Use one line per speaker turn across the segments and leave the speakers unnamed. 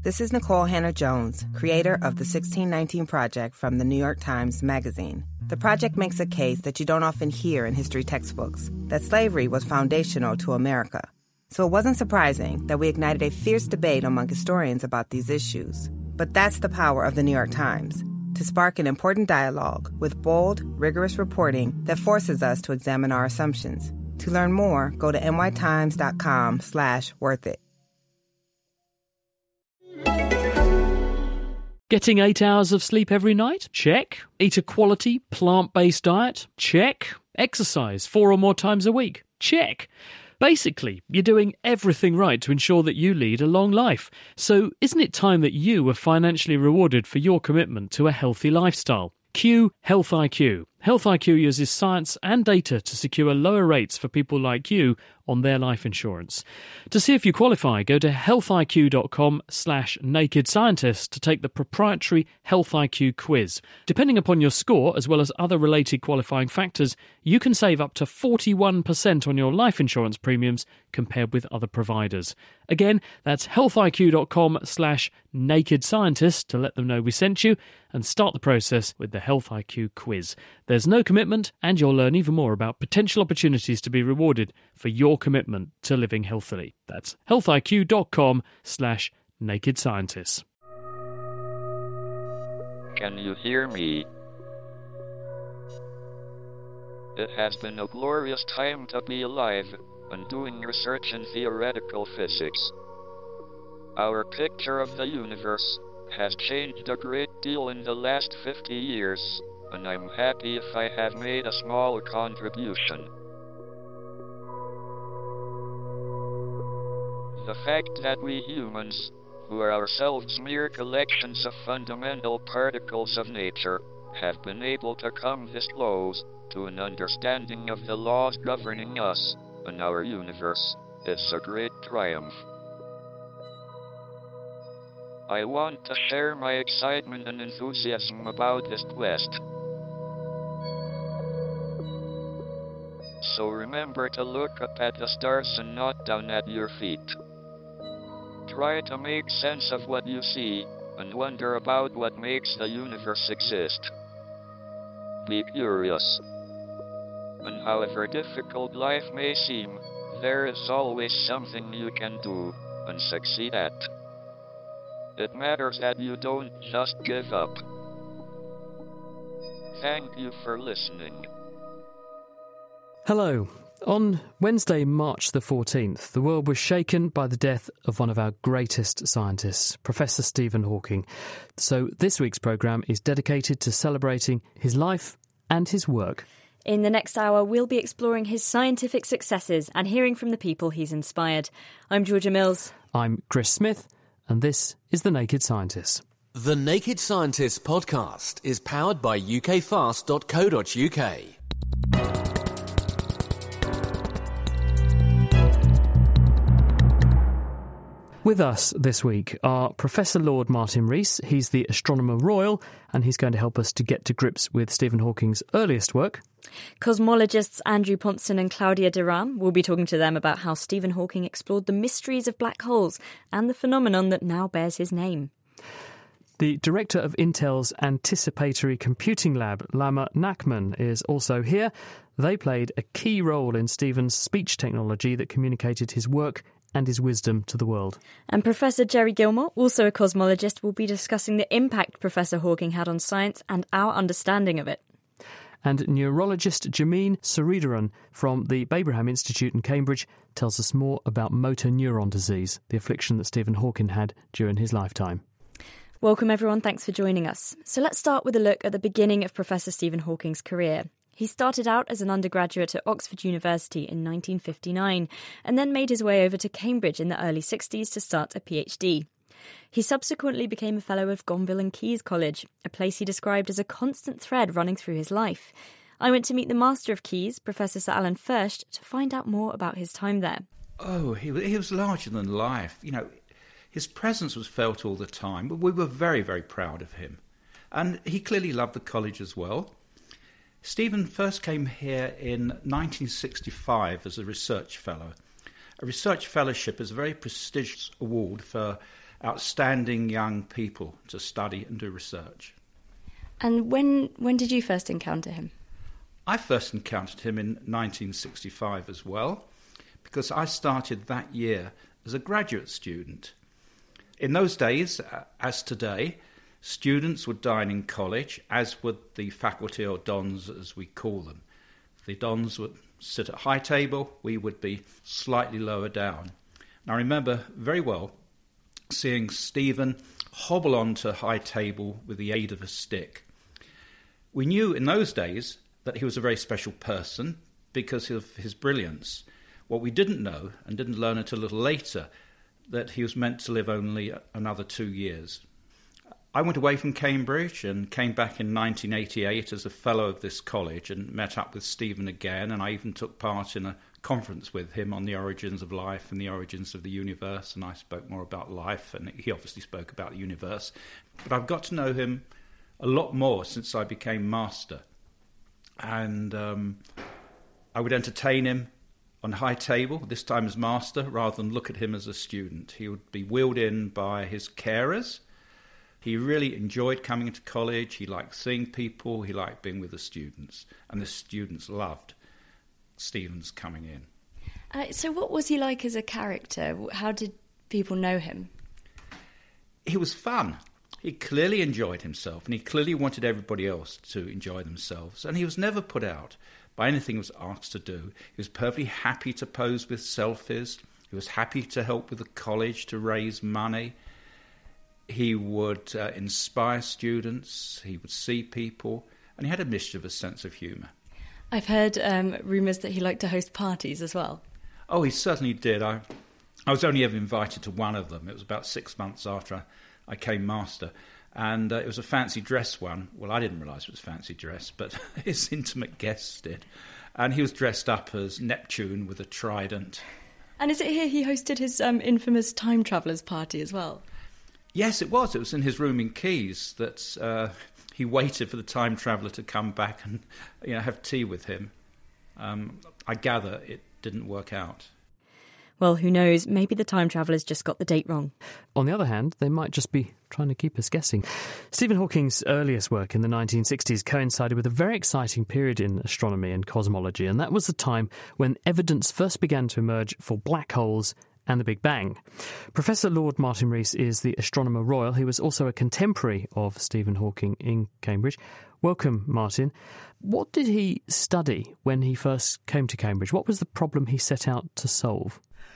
This is Nicole Hannah-Jones, creator of the 1619 Project from the New York Times Magazine. The project makes a case that you don't often hear in history textbooks, that slavery was foundational to America. So it wasn't surprising that we ignited a fierce debate among historians about these issues. But that's the power of the New York Times, to spark an important dialogue with bold, rigorous reporting that forces us to examine our assumptions. To learn more, go to nytimes.com/worthit.
Getting 8 hours of sleep every night? Check. Eat a quality, plant-based diet? Check. Exercise 4 or more times a week? Check. Basically, you're doing everything right to ensure that you lead a long life. So isn't it time that you were financially rewarded for your commitment to a healthy lifestyle? Q Health IQ. Health IQ uses science and data to secure lower rates for people like you on their life insurance. To see if you qualify, go to healthiq.com/naked scientist to take the proprietary Health IQ quiz. Depending upon your score, as well as other related qualifying factors, you can save up to 41% on your life insurance premiums compared with other providers. Again, that's healthiq.com/naked scientist to let them know we sent you and start the process with the Health IQ quiz. There's no commitment, and you'll learn even more about potential opportunities to be rewarded for your commitment to living healthily. That's healthiq.com/naked scientist.
Can you hear me? It has been a glorious time to be alive and doing research in theoretical physics. Our picture of the universe has changed a great deal in the last 50 years, and I'm happy if I have made a small contribution. The fact that we humans, who are ourselves mere collections of fundamental particles of nature, have been able to come this close to an understanding of the laws governing us and our universe is a great triumph. I want to share my excitement and enthusiasm about this quest. So remember to look up at the stars and not down at your feet. Try to make sense of what you see and wonder about what makes the universe exist. Be curious. And however difficult life may seem, there is always something you can do and succeed at. It matters that you don't just give up. Thank you for listening.
Hello. On Wednesday, March the 14th, the world was shaken by the death of one of our greatest scientists, Professor Stephen Hawking. So this week's programme is dedicated to celebrating his life and his work.
In the next hour, we'll be exploring his scientific successes and hearing from the people he's inspired. I'm Georgia Mills.
I'm Chris Smith, and this is The Naked Scientist.
The Naked Scientist podcast is powered by ukfast.co.uk.
With us this week are Professor Lord Martin Rees. He's the Astronomer Royal, and he's going to help us to get to grips with Stephen Hawking's earliest work.
Cosmologists Andrew Pontzen and Claudia Duran will be talking to them about how Stephen Hawking explored the mysteries of black holes and the phenomenon that now bears his name.
The director of Intel's Anticipatory Computing Lab, Lama Nachman, is also here. They played a key role in Stephen's speech technology that communicated his work and his wisdom to the world. And
Professor Jerry Gilmore, also a cosmologist, will be discussing the impact Professor Hawking had on science and our understanding of it.
And neurologist Jameen Sridharan from the Babraham Institute in Cambridge tells us more about motor neuron disease, the affliction that Stephen Hawking had during his lifetime.
Welcome everyone, thanks for joining us. So let's start with a look at the beginning of Professor Stephen Hawking's career. He started out as an undergraduate at Oxford University in 1959 and then made his way over to Cambridge in the early 60s to start a PhD. He subsequently became a fellow of Gonville and Caius College, a place he described as a constant thread running through his life. I went to meet the master of Caius, Professor Sir Alan Furst, to find out more about his time there.
Oh, he was larger than life. You know, his presence was felt all the time, but we were very, very proud of him. And he clearly loved the college as well. Stephen first came here in 1965 as a research fellow. A research fellowship is a very prestigious award for outstanding young people to study and do research.
And when did you first encounter him?
I first encountered him in 1965 as well, because I started that year as a graduate student. In those days, as today, students would dine in college, as would the faculty, or dons as we call them. The dons would sit at high table, we would be slightly lower down. And I remember very well seeing Stephen hobble onto high table with the aid of a stick. We knew in those days that he was a very special person because of his brilliance. What we didn't know, and didn't learn until a little later, that he was meant to live only another 2 years. I went away from Cambridge and came back in 1988 as a fellow of this college and met up with Stephen again, and I even took part in a conference with him on the origins of life and the origins of the universe, and I spoke more about life, and he obviously spoke about the universe. But I've got to know him a lot more since I became master, and I would entertain him on high table, this time as master, rather than look at him as a student. He would be wheeled in by his carers. He really enjoyed coming into college. He liked seeing people. He liked being with the students. And the students loved Stephen's coming in.
So what was he like as a character? How did people know him?
He was fun. He clearly enjoyed himself, and he clearly wanted everybody else to enjoy themselves. And he was never put out by anything he was asked to do. He was perfectly happy to pose with selfies. He was happy to help with the college to raise money. He would inspire students. He would see people. And he had a mischievous sense of humour.
I've heard rumours that he liked to host parties as well.
Oh, he certainly did. I was only ever invited to one of them. It was about 6 months after I came master. And it was a fancy dress one. Well, I didn't realise it was fancy dress, but his intimate guests did. And he was dressed up as Neptune with a trident.
And is it here he hosted his infamous time travellers party as well?
Yes, it was. It was in his room in Keys that he waited for the time traveller to come back and have tea with him. I gather it didn't work out.
Well, who knows? Maybe the time travellers just got the date wrong.
On the other hand, they might just be trying to keep us guessing. Stephen Hawking's earliest work in the 1960s coincided with a very exciting period in astronomy and cosmology, and that was the time when evidence first began to emerge for black holes and the Big Bang. Professor Lord Martin Rees is the Astronomer Royal. He was also a contemporary of Stephen Hawking in Cambridge. Welcome, Martin. What did he study when he first came to Cambridge? What was the problem he set out to solve?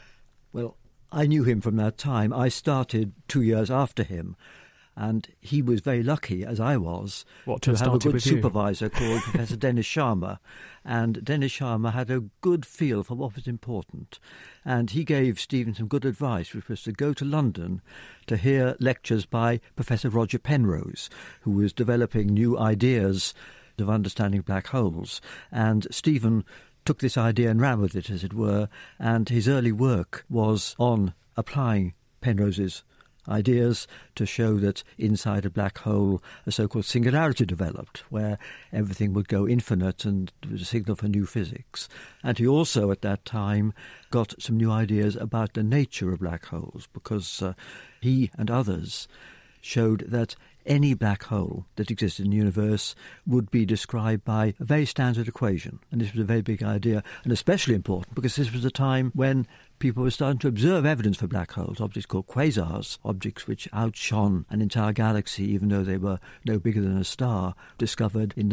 Well, I knew him from that time. I started 2 years after him, and he was very lucky, as I was, to have a good supervisor called Professor Dennis Sharma. And Dennis Sharma had a good feel for what was important. And he gave Stephen some good advice, which was to go to London to hear lectures by Professor Roger Penrose, who was developing new ideas of understanding black holes. And Stephen took this idea and ran with it, as it were, and his early work was on applying Penrose's ideas to show that inside a black hole a so-called singularity developed, where everything would go infinite and it was a signal for new physics. And he also, at that time, got some new ideas about the nature of black holes, because he and others showed that any black hole that existed in the universe would be described by a very standard equation. And this was a very big idea, and especially important because this was a time when people were starting to observe evidence for black holes, objects called quasars, objects which outshone an entire galaxy even though they were no bigger than a star, discovered in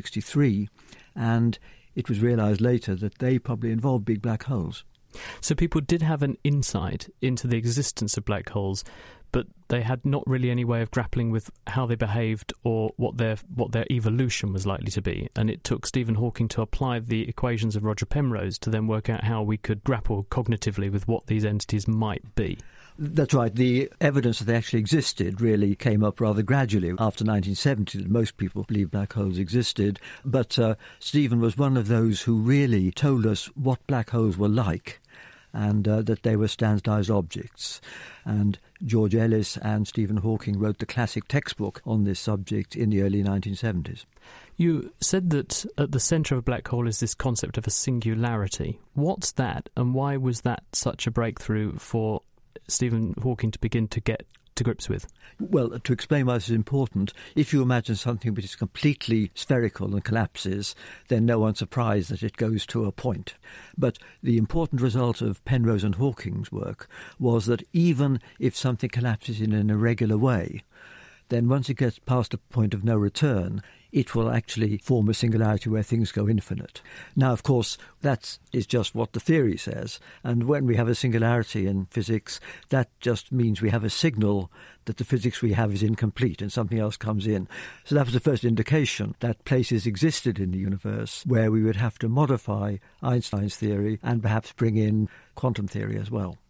1963. And it was realised later that they probably involved big black holes.
So people did have an insight into the existence of black holes, but they had not really any way of grappling with how they behaved or what their evolution was likely to be. And it took Stephen Hawking to apply the equations of Roger Penrose to then work out how we could grapple cognitively with what these entities might be.
That's right. The evidence that they actually existed really came up rather gradually. After 1970, most people believed black holes existed. But Stephen was one of those who really told us what black holes were like, and that they were standardized objects. And George Ellis and Stephen Hawking wrote the classic textbook on this subject in the early 1970s.
You said that at the centre of a black hole is this concept of a singularity. What's that, and why was that such a breakthrough for Stephen Hawking to begin to get to grips with?
Well, to explain why this is important, if you imagine something which is completely spherical and collapses, then no one's surprised that it goes to a point. But the important result of Penrose and Hawking's work was that even if something collapses in an irregular way, then once it gets past a point of no return, it will actually form a singularity where things go infinite. Now, of course, that is just what the theory says. And when we have a singularity in physics, that just means we have a signal that the physics we have is incomplete and something else comes in. So that was the first indication that places existed in the universe where we would have to modify Einstein's theory and perhaps bring in quantum theory as well.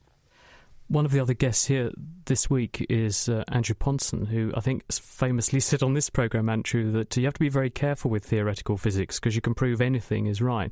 One of the other guests here this week is Andrew Pontzen, who I think famously said on this programme, Andrew, that you have to be very careful with theoretical physics because you can prove anything is right.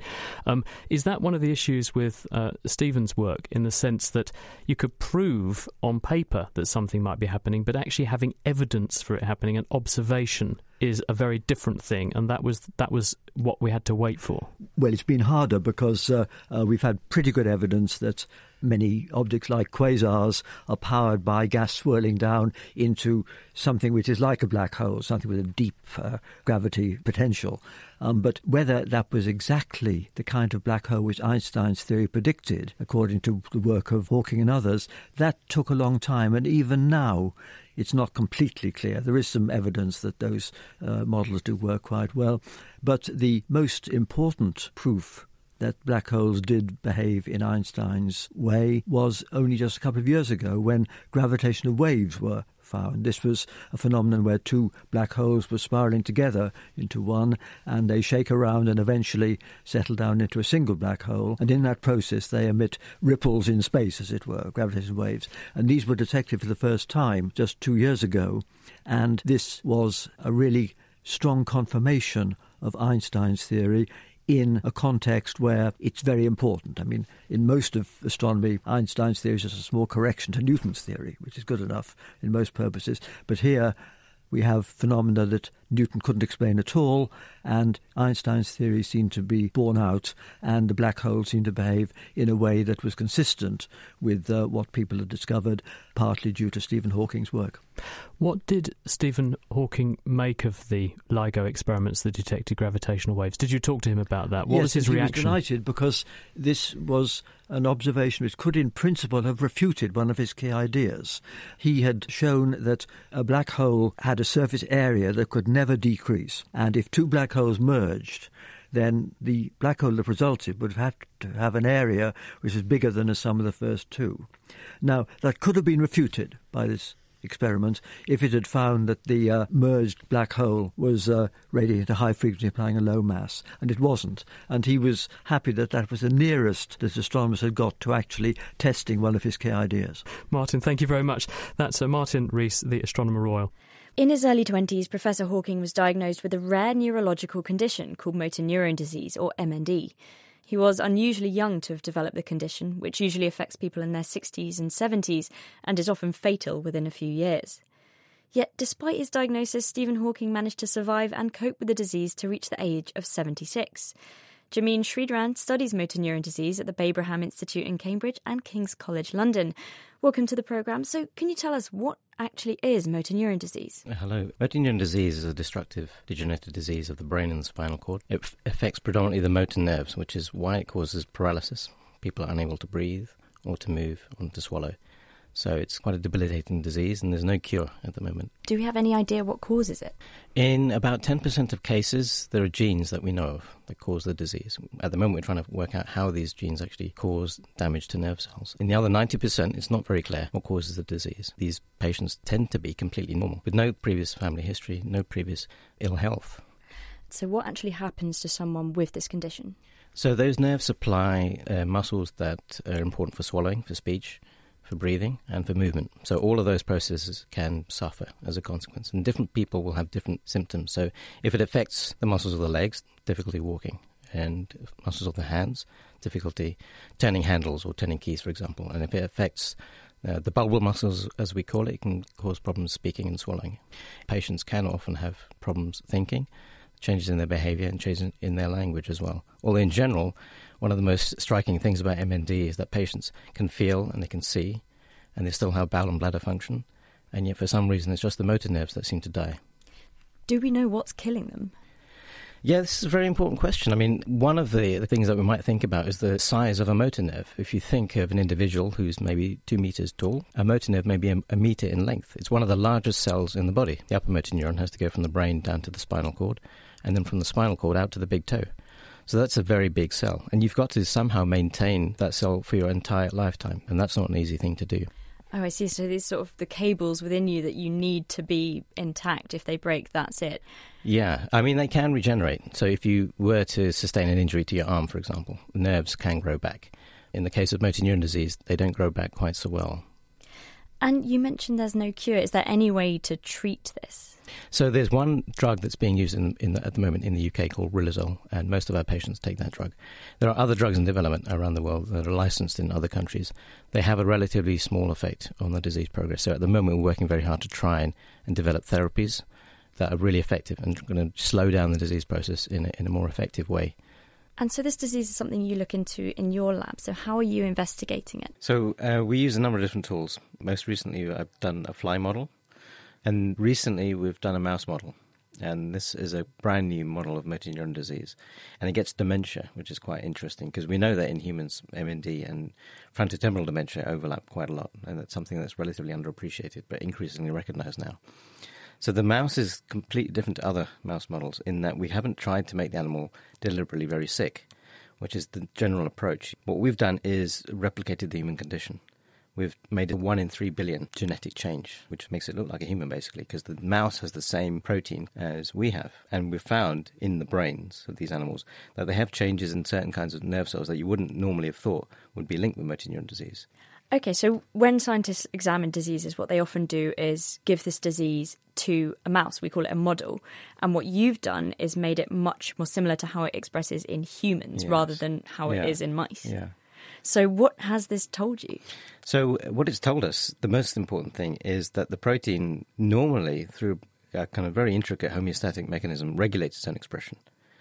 Is that one of the issues with Stephen's work, in the sense that you could prove on paper that something might be happening, but actually having evidence for it happening and observation is a very different thing, and that was what we had to wait for?
Well, it's been harder because we've had pretty good evidence that many objects like quasars are powered by gas swirling down into something which is like a black hole, something with a deep gravity potential. But whether that was exactly the kind of black hole which Einstein's theory predicted, according to the work of Hawking and others, that took a long time, and even now it's not completely clear. There is some evidence that those models do work quite well. But the most important proof that black holes did behave in Einstein's way was only just a couple of years ago, when gravitational waves were found. This was a phenomenon where two black holes were spiralling together into one, and they shake around and eventually settle down into a single black hole. And in that process, they emit ripples in space, as it were, gravitational waves. And these were detected for the first time just 2 years ago. And this was a really strong confirmation of Einstein's theory in a context where it's very important. I mean, in most of astronomy, Einstein's theory is just a small correction to Newton's theory, which is good enough in most purposes. But here we have phenomena that Newton couldn't explain at all, and Einstein's theory seemed to be borne out, and the black hole seemed to behave in a way that was consistent with what people had discovered, partly due to Stephen Hawking's work.
What did Stephen Hawking make of the LIGO experiments that detected gravitational waves? Did you talk to him about that? What was his reaction?
He was delighted, because this was an observation which could in principle have refuted one of his key ideas. He had shown that a black hole had a surface area that could never decrease, and if two black holes merged, then the black hole that resulted would have to have an area which is bigger than the sum of the first two. Now, that could have been refuted by this experiment if it had found that the merged black hole was radiating at a high frequency, applying a low mass, and it wasn't. And he was happy that that was the nearest that astronomers had got to actually testing one of his key ideas.
Martin, thank you very much. That's Martin Rees, the Astronomer Royal.
In his early 20s, Professor Hawking was diagnosed with a rare neurological condition called motor neurone disease, or MND. He was unusually young to have developed the condition, which usually affects people in their 60s and 70s and is often fatal within a few years. Yet, despite his diagnosis, Stephen Hawking managed to survive and cope with the disease to reach the age of 76. Jameen Sridharan studies motor neurone disease at the Babraham Institute in Cambridge and King's College London. Welcome to the programme. So can you tell us what actually is motor neurone disease?
Hello. Motor neurone disease is a destructive degenerative disease of the brain and the spinal cord. It affects predominantly the motor nerves, which is why it causes paralysis. People are unable to breathe or to move or to swallow. So it's quite a debilitating disease, and there's no cure at the moment.
Do we have any idea what causes it?
In about 10% of cases, there are genes that we know of that cause the disease. At the moment, we're trying to work out how these genes actually cause damage to nerve cells. In the other 90%, it's not very clear what causes the disease. These patients tend to be completely normal, with no previous family history, no previous ill health.
So what actually happens to someone with this condition?
So those nerves supply muscles that are important for swallowing, for speech, for breathing and for movement. So all of those processes can suffer as a consequence. And different people will have different symptoms. So if it affects the muscles of the legs, difficulty walking, and muscles of the hands, difficulty turning handles or turning keys, for example. And if it affects the bulbar muscles, as we call it can cause problems speaking and swallowing. Patients can often have problems thinking, changes in their behaviour and changes in their language as well. Although in general, one of the most striking things about MND is that patients can feel and they can see, and they still have bowel and bladder function, and yet for some reason it's just the motor nerves that seem to die.
Do we know what's killing them?
Yeah, this is a very important question. I mean, one of the things that we might think about is the size of a motor nerve. If you think of an individual who's maybe 2 meters tall, a motor nerve may be a meter in length. It's one of the largest cells in the body. The upper motor neuron has to go from the brain down to the spinal cord, and then from the spinal cord out to the big toe. So that's a very big cell, and you've got to somehow maintain that cell for your entire lifetime, and that's not an easy thing to do.
Oh, I see. So these sort of the cables within you that you need to be intact. If they break, that's it.
Yeah, I mean, they can regenerate. So if you were to sustain an injury to your arm, for example, nerves can grow back. In the case of motor neuron disease, they don't grow back quite so well.
And you mentioned there's no cure. Is there any way to treat this?
So there's one drug that's being used at the moment in the UK called Riluzole, and most of our patients take that drug. There are other drugs in development around the world that are licensed in other countries. They have a relatively small effect on the disease progress. So at the moment we're working very hard to try and develop therapies that are really effective and going to slow down the disease process in a more effective way.
And so this disease is something you look into in your lab. So how are you investigating it?
So we use a number of different tools. Most recently I've done a fly model, and recently we've done a mouse model. And this is a brand new model of motor neuron disease. And it gets dementia, which is quite interesting because we know that in humans, MND and frontotemporal dementia overlap quite a lot. And that's something that's relatively underappreciated but increasingly recognized now. So the mouse is completely different to other mouse models in that we haven't tried to make the animal deliberately very sick, which is the general approach. What we've done is replicated the human condition. We've made a 1 in 3 billion genetic change, which makes it look like a human basically, because the mouse has the same protein as we have. And we've found in the brains of these animals that they have changes in certain kinds of nerve cells that you wouldn't normally have thought would be linked with motor neuron disease.
Okay, so when scientists examine diseases, what they often do is give this disease to a mouse. We call it a model. And what you've done is made it much more similar to how it expresses in humans rather than how it is in mice.
Yeah.
So what has this told you?
So what it's told us, the most important thing, is that the protein normally, through a kind of very intricate homeostatic mechanism, regulates its own expression.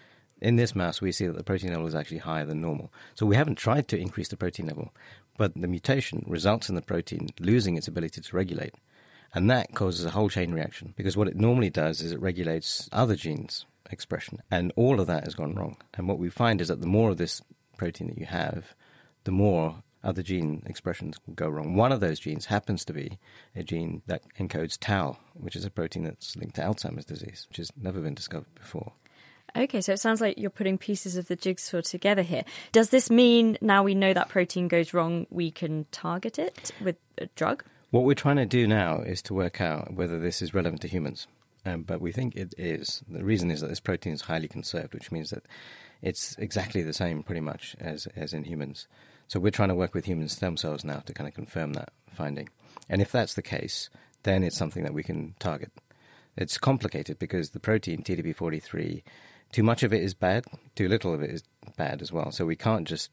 In this mouse, we see that the protein level is actually higher than normal. So we haven't tried to increase the protein level, but the mutation results in the protein losing its ability to regulate. And that causes a whole chain reaction, because what it normally does is it regulates other genes' expression. And all of that has gone wrong. And what we find is that the more of this protein that you have, the more other gene expressions will go wrong. One of those genes happens to be a gene that encodes tau, which is a protein that's linked to Alzheimer's disease, which has never been discovered before.
Okay, so it sounds like you're putting pieces of the jigsaw together here. Does this mean now we know that protein goes wrong, we can target it with a drug?
What we're trying to do now is to work out whether this is relevant to humans. But we think it is. The reason is that this protein is highly conserved, which means that it's exactly the same pretty much as in humans. So we're trying to work with human stem cells now to kind of confirm that finding. And if that's the case, then it's something that we can target. It's complicated because the protein TDP-43, too much of it is bad, too little of it is bad as well. So we can't just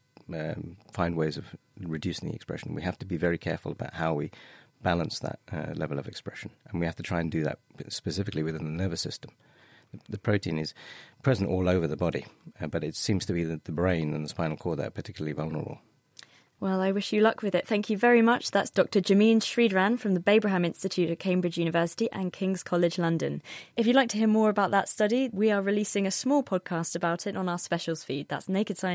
find ways of reducing the expression. We have to be very careful about how we balance that level of expression. And we have to try and do that specifically within the nervous system. The protein is present all over the body, but it seems to be the brain and the spinal cord that are particularly vulnerable.
Well, I wish you luck with it. Thank you very much. That's Dr. Jameen Sridharan from the Babraham Institute at Cambridge University and King's College London. If you'd like to hear more about that study, we are releasing a small podcast about it on our specials feed. That's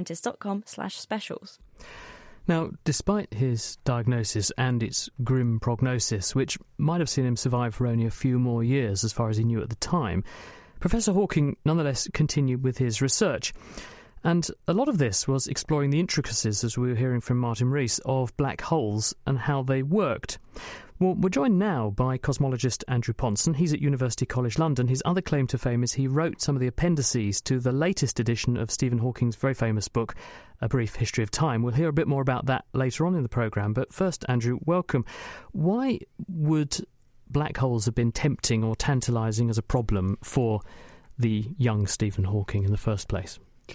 nakedscientist.com/specials.
Now, despite his diagnosis and its grim prognosis, which might have seen him survive for only a few more years as far as he knew at the time, Professor Hawking nonetheless continued with his research. And a lot of this was exploring the intricacies, as we were hearing from Martin Rees, of black holes and how they worked. Well, we're joined now by cosmologist Andrew Pontzen. He's at University College London. His other claim to fame is he wrote some of the appendices to the latest edition of Stephen Hawking's very famous book, A Brief History of Time. We'll hear a bit more about that later on in the programme. But first, Andrew, welcome. Why would black holes have been tempting or tantalising as a problem for the young Stephen Hawking in the first place?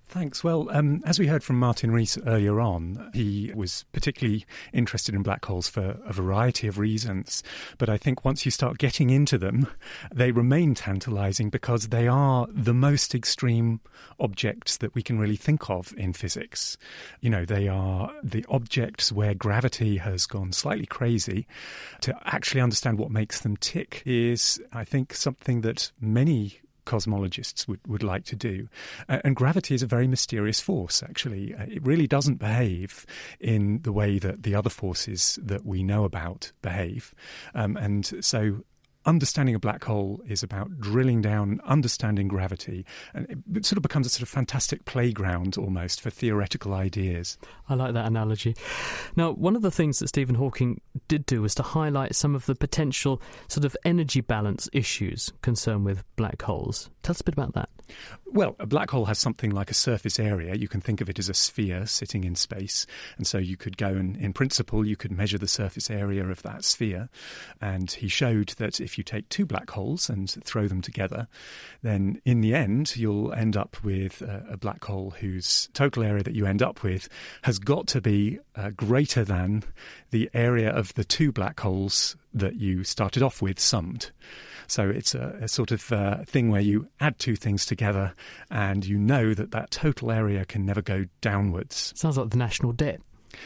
Thanks. Well, as we heard from Martin Rees earlier on, he was particularly interested in black holes for a variety of reasons. But I think once you start getting into them, they remain tantalizing because they are the most extreme objects that we can really think of in physics. You know, they are the objects where gravity has gone slightly crazy. To actually understand what makes them tick is, I think, something that many cosmologists would like to do. And gravity is a very mysterious force, actually. It really doesn't behave in the way that the other forces that we know about behave. And so understanding a black hole is about drilling down, understanding gravity, and it sort of becomes a sort of fantastic playground almost for theoretical ideas.
I like that analogy. Now, one of the things that Stephen Hawking did do was to highlight some of the potential sort of energy balance issues concerned with black holes. Tell us a bit about that.
Well, a black hole has something like a surface area. You can think of it as a sphere sitting in space. And so you could go and, in principle, you could measure the surface area of that sphere. And he showed that if you take two black holes and throw them together, then in the end, you'll end up with a black hole whose total area that you end up with has got to be greater than the area of the two black holes that you started off with summed. So it's a sort of thing where you add two things together and you know that total area can never go downwards.
Sounds like the national debt.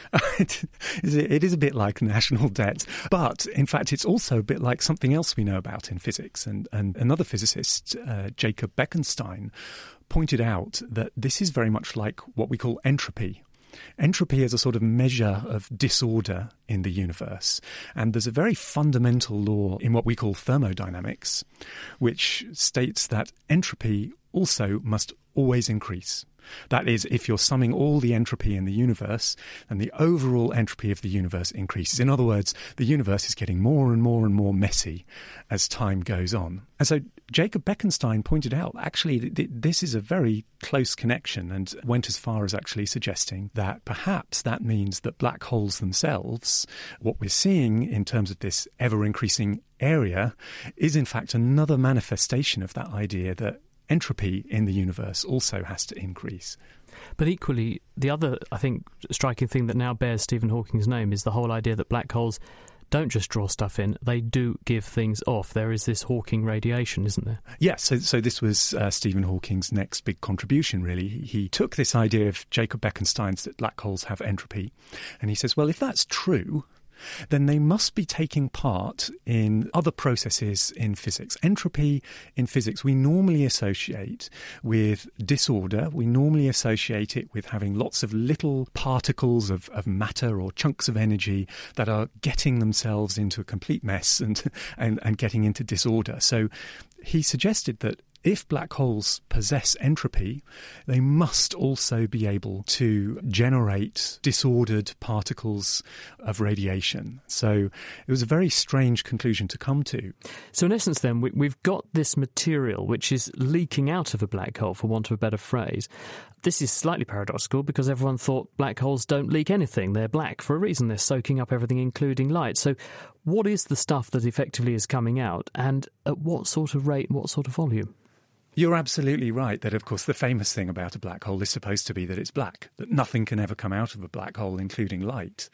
It is a bit like national debt, but in fact it's also a bit like something else we know about in physics. And another physicist, Jacob Bekenstein, pointed out that this is very much like what we call entropy. Entropy is a sort of measure of disorder in the universe. And there's a very fundamental law in what we call thermodynamics, which states that entropy also must always increase. That is, if you're summing all the entropy in the universe, then the overall entropy of the universe increases. In other words, the universe is getting more and more and more messy as time goes on. And so Jacob Bekenstein pointed out, actually, this is a very close connection, and went as far as actually suggesting that perhaps that means that black holes themselves, what we're seeing in terms of this ever-increasing area, is in fact another manifestation of that idea that entropy in the universe also has to increase.
But equally, the other, I think, striking thing that now bears Stephen Hawking's name is the whole idea that black holes don't just draw stuff in, they do give things off. There is this Hawking radiation, isn't there?
Yes, so this was Stephen Hawking's next big contribution, really. He took this idea of Jacob Bekenstein's that black holes have entropy, and he says, well, if that's true, then they must be taking part in other processes in physics. Entropy in physics we normally associate with disorder. We normally associate it with having lots of little particles of matter or chunks of energy that are getting themselves into a complete mess and getting into disorder. So he suggested that if black holes possess entropy, they must also be able to generate disordered particles of radiation. So it was a very strange conclusion to come to.
So in essence then, we've got this material which is leaking out of a black hole, for want of a better phrase. This is slightly paradoxical because everyone thought black holes don't leak anything. They're black for a reason. They're soaking up everything, including light. So what is the stuff that effectively is coming out, and at what sort of rate, what sort of volume?
You're absolutely right that, of course, the famous thing about a black hole is supposed to be that it's black, that nothing can ever come out of a black hole, including light.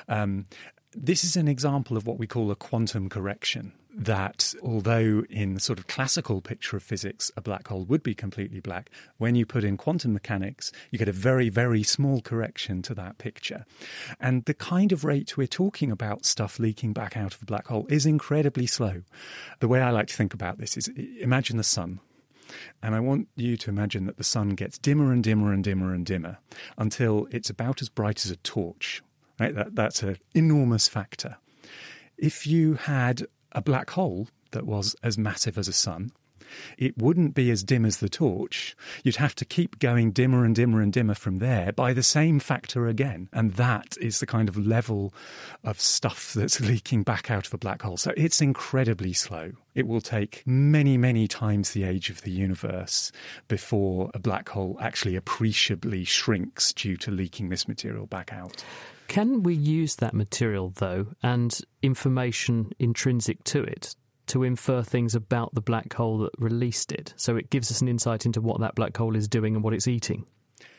This is an example of what we call a quantum correction, that although in the sort of classical picture of physics, a black hole would be completely black, when you put in quantum mechanics, you get a very, very small correction to that picture. And the kind of rate we're talking about stuff leaking back out of a black hole is incredibly slow. The way I like to think about this is, imagine the sun. And I want you to imagine that the sun gets dimmer and dimmer and dimmer and dimmer until it's about as bright as a torch. Right? That's an enormous factor. If you had a black hole that was as massive as a sun, it wouldn't be as dim as the torch. You'd have to keep going dimmer and dimmer and dimmer from there by the same factor again. And that is the kind of level of stuff that's leaking back out of a black hole. So it's incredibly slow. It will take many, many times the age of the universe before a black hole actually appreciably shrinks due to leaking this material back out.
Can we use that material, though, and information intrinsic to it to infer things about the black hole that released it, so it gives us an insight into what that black hole is doing and what it's eating?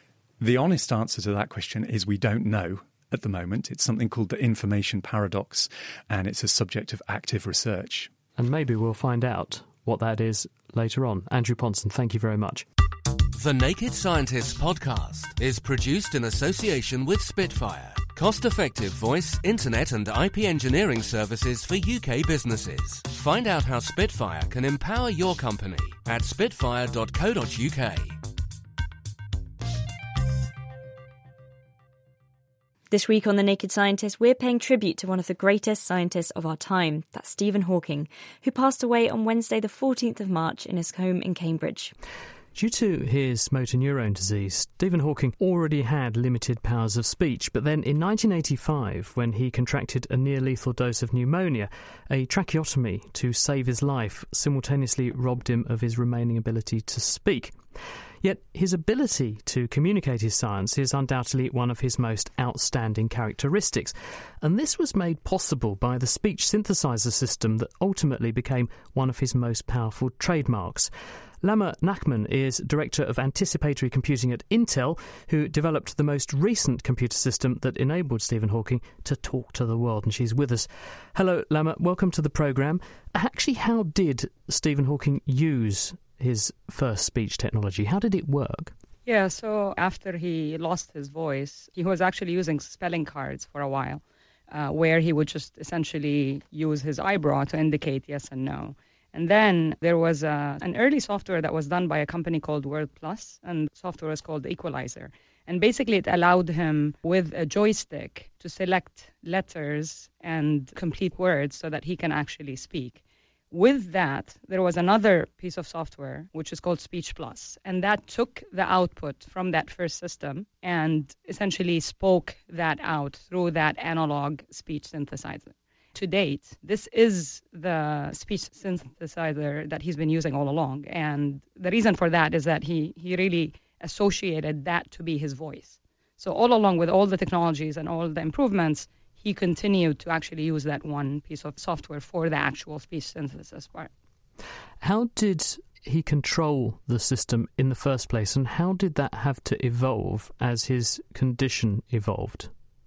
The honest answer to that question is we don't know at the moment. It's something called the information paradox, and it's a subject of active research.
And maybe we'll find out what that is later on. Andrew Pontzen, thank you very much.
The Naked Scientists podcast is produced in association with Spitfire, cost-effective voice, internet and IP engineering services for UK businesses. Find out how Spitfire can empower your company at spitfire.co.uk.
This week on The Naked Scientist, we're paying tribute to one of the greatest scientists of our time. That's Stephen Hawking, who passed away on Wednesday the 14th of March in his home in Cambridge.
Due to his motor neurone disease, Stephen Hawking already had limited powers of speech, but then in 1985, when he contracted a near-lethal dose of pneumonia, a tracheotomy to save his life simultaneously robbed him of his remaining ability to speak. Yet his ability to communicate his science is undoubtedly one of his most outstanding characteristics, and this was made possible by the speech synthesizer system that ultimately became one of his most powerful trademarks. Lama Nachman is Director of Anticipatory Computing at Intel, who developed the most recent computer system that enabled Stephen Hawking to talk to the world, and she's with us. Hello, Lama. Welcome to the programme. Actually, how did Stephen Hawking use his first speech technology? How did it work?
Yeah, so after he lost his voice, he was actually using spelling cards for a while, where he would just essentially use his eyebrow to indicate yes and no. And then there was an early software that was done by a company called WordPlus, and the software was called Equalizer. And basically it allowed him, with a joystick, to select letters and complete words so that he can actually speak. With that, there was another piece of software, which is called Speech Plus, and that took the output from that first system and essentially spoke that out through that analog speech synthesizer. To date, this is the speech synthesizer that he's been using all along, and the reason for that is that he really associated that to be his voice. So all along with all the technologies and all the improvements, he continued to actually use that one piece of software for the actual speech synthesis part.
How did he control the system in the first place, and how did that have to evolve as his condition evolved?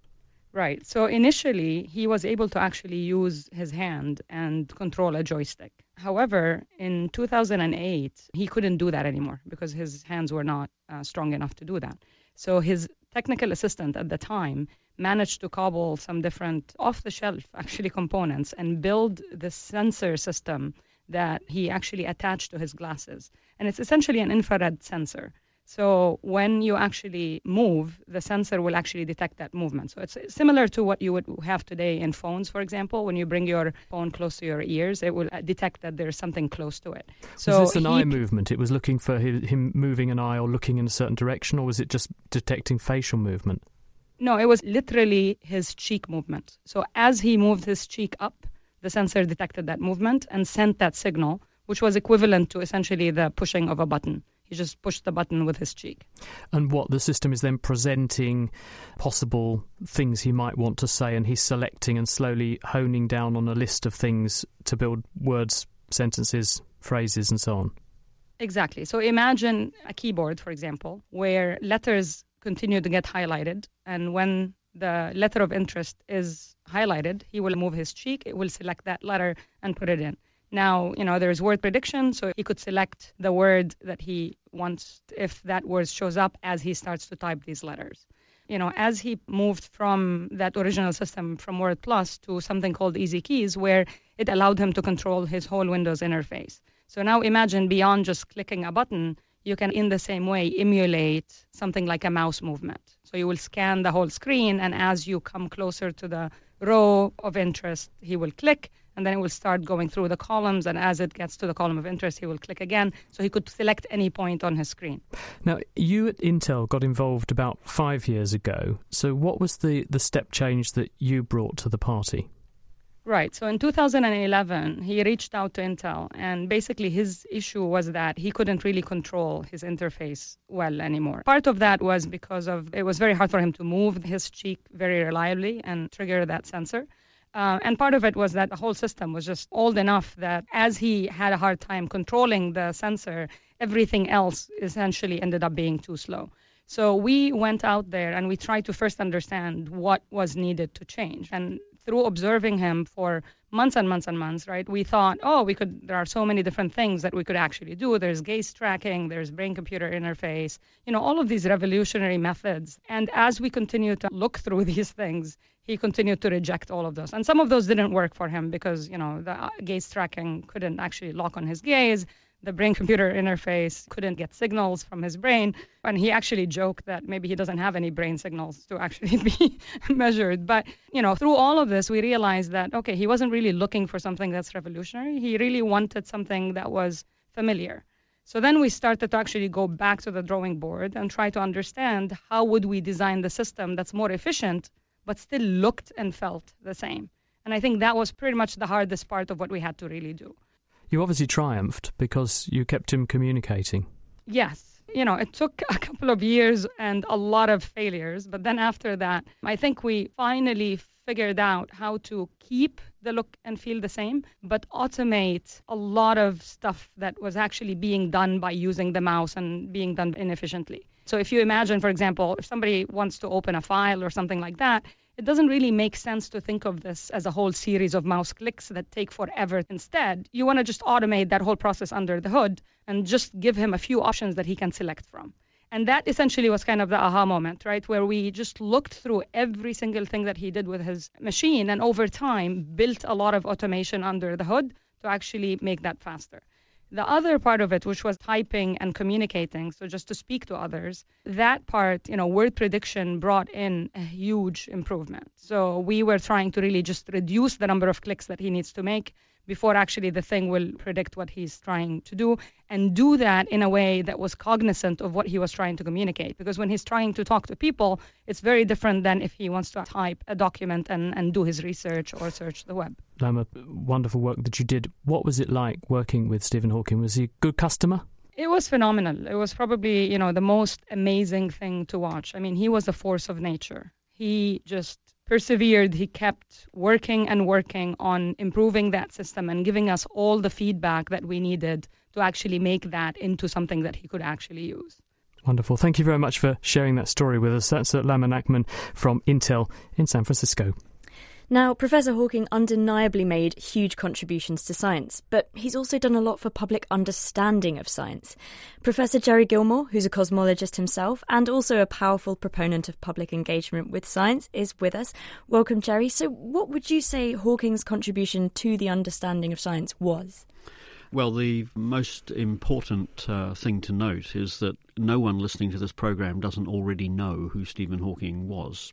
Right. So initially, he was able to actually use his hand and control a joystick. However, in 2008, he couldn't do that anymore because his hands were not strong enough to do that. So his technical assistant at the time managed to cobble some different off-the-shelf actually components and build the sensor system that he actually attached to his glasses. And it's essentially an infrared sensor. So when you actually move, the sensor will actually detect that movement. So it's similar to what you would have today in phones, for example. When you bring your phone close to your ears, it will detect that there's something close to it. So
was this an eye movement? It was looking for him moving an eye or looking in a certain direction, or was it just detecting facial movement?
No, it was literally his cheek movement. So as he moved his cheek up, the sensor detected that movement and sent that signal, which was equivalent to essentially the pushing of a button. He just pushed the button with his cheek.
And what the system is then presenting possible things he might want to say, and he's selecting and slowly honing down on a list of things to build words, sentences, phrases, and so on.
Exactly. So imagine a keyboard, for example, where letters continue to get highlighted, and when the letter of interest is highlighted, he will move his cheek, it will select that letter and put it in. Now, there's word prediction, so he could select the word that he wants if that word shows up as he starts to type these letters. As he moved from that original system from WordPlus to something called Easy Keys, where it allowed him to control his whole Windows interface. So now imagine beyond just clicking a button, you can in the same way emulate something like a mouse movement. So you will scan the whole screen, and as you come closer to the row of interest, he will click, and then it will start going through the columns, and as it gets to the column of interest, he will click again, so he could select any point on his screen.
Now, you at Intel got involved about 5 years ago, so what was the step change that you brought to the party?
Right, so in 2011, he reached out to Intel, and basically his issue was that he couldn't really control his interface well anymore. Part of that was because it was very hard for him to move his cheek very reliably and trigger that sensor. And part of it was that the whole system was just old enough that as he had a hard time controlling the sensor, everything else essentially ended up being too slow. So we went out there and we tried to first understand what was needed to change. And through observing him for months and months and months, right, we thought, there are so many different things that we could actually do. There's gaze tracking, there's brain-computer interface, all of these revolutionary methods. And as we continued to look through these things, he continued to reject all of those. And some of those didn't work for him because, the gaze tracking couldn't actually lock on his gaze. The brain-computer interface couldn't get signals from his brain. And he actually joked that maybe he doesn't have any brain signals to actually be measured. But, through all of this, we realized that, okay, he wasn't really looking for something that's revolutionary. He really wanted something that was familiar. So then we started to actually go back to the drawing board and try to understand how would we design the system that's more efficient, but still looked and felt the same. And I think that was pretty much the hardest part of what we had to really do.
You obviously triumphed because you kept him communicating.
Yes. It took a couple of years and a lot of failures. But then after that, I think we finally figured out how to keep the look and feel the same, but automate a lot of stuff that was actually being done by using the mouse and being done inefficiently. So if you imagine, for example, if somebody wants to open a file or something like that, it doesn't really make sense to think of this as a whole series of mouse clicks that take forever. Instead, you want to just automate that whole process under the hood and just give him a few options that he can select from. And that essentially was kind of the aha moment, right? Where we just looked through every single thing that he did with his machine and over time built a lot of automation under the hood to actually make that faster. The other part of it, which was typing and communicating, so just to speak to others, that part, word prediction brought in a huge improvement. So we were trying to really just reduce the number of clicks that he needs to make before actually the thing will predict what he's trying to do, and do that in a way that was cognizant of what he was trying to communicate. Because when he's trying to talk to people, it's very different than if he wants to type a document and do his research or search the web.
Lama, wonderful work that you did. What was it like working with Stephen Hawking? Was he a good customer?
It was phenomenal. It was probably, the most amazing thing to watch. I mean, he was a force of nature. He just persevered. He kept working and working on improving that system and giving us all the feedback that we needed to actually make that into something that he could actually use.
Wonderful. Thank you very much for sharing that story with us. That's Lama Nachman from Intel in San Francisco.
Now, Professor Hawking undeniably made huge contributions to science, but he's also done a lot for public understanding of science. Professor Jerry Gilmore, who's a cosmologist himself and also a powerful proponent of public engagement with science, is with us. Welcome, Jerry. So what would you say Hawking's contribution to the understanding of science was?
Well, the most important thing to note is that no one listening to this program doesn't already know who Stephen Hawking was.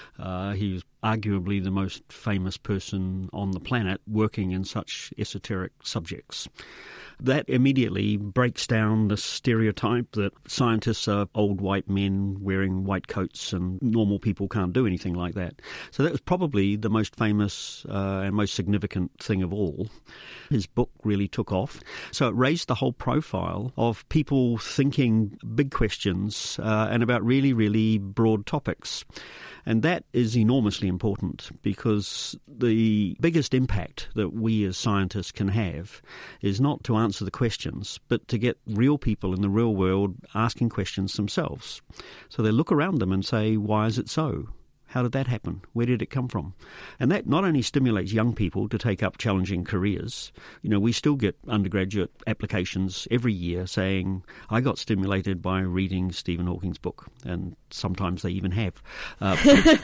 He was arguably the most famous person on the planet working in such esoteric subjects. That immediately breaks down the stereotype that scientists are old white men wearing white coats and normal people can't do anything like that. So that was probably the most famous and most significant thing of all. His book really took off. So it raised the whole profile of people thinking big questions and about really, really broad topics. And that is enormously important because the biggest impact that we as scientists can have is not to answer the questions, but to get real people in the real world asking questions themselves. So they look around them and say, why is it so? How did that happen? Where did it come from? And that not only stimulates young people to take up challenging careers. We still get undergraduate applications every year saying, I got stimulated by reading Stephen Hawking's book. And sometimes they even have. But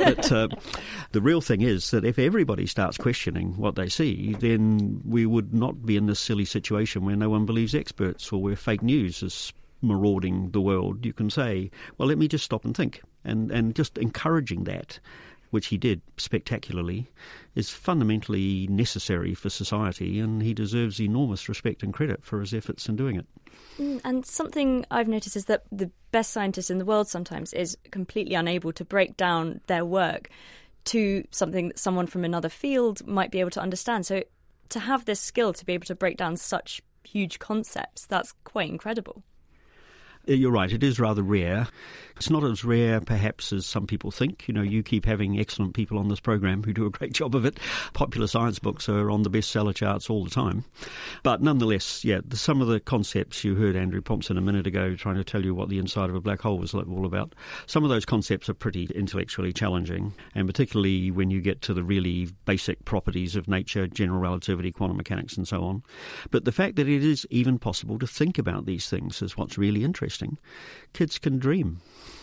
the real thing is that if everybody starts questioning what they see, then we would not be in this silly situation where no one believes experts or where fake news is marauding the world. You can say, well, let me just stop and think. And just encouraging that, which he did spectacularly, is fundamentally necessary for society, and he deserves enormous respect and credit for his efforts in doing it.
And something I've noticed is that the best scientists in the world sometimes is completely unable to break down their work to something that someone from another field might be able to understand. So to have this skill to be able to break down such huge concepts, that's quite incredible.
You're right, it is rather rare. It's not as rare, perhaps, as some people think. You know, you keep having excellent people on this program who do a great job of it. Popular science books are on the bestseller charts all the time. But nonetheless, some of the concepts you heard Andrew Thompson a minute ago trying to tell you what the inside of a black hole was all about. Some of those concepts are pretty intellectually challenging, and particularly when you get to the really basic properties of nature, general relativity, quantum mechanics, and so on. But the fact that it is even possible to think about these things is what's really interesting. Kids can dream.